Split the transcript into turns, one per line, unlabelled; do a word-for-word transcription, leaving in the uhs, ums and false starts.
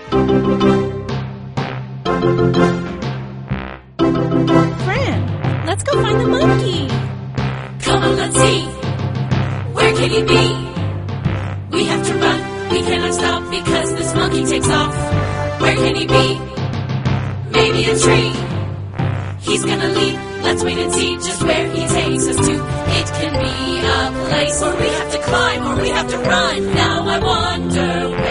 Fran, let's go find the monkey.
Come on, let's see. Where can he be? We have to run, we cannot stop because this monkey takes off. Where can he be? Maybe a tree. He's gonna leap, let's wait and see just where he takes us to. It can be a place where we have to climb or we have to run. Now I wonder where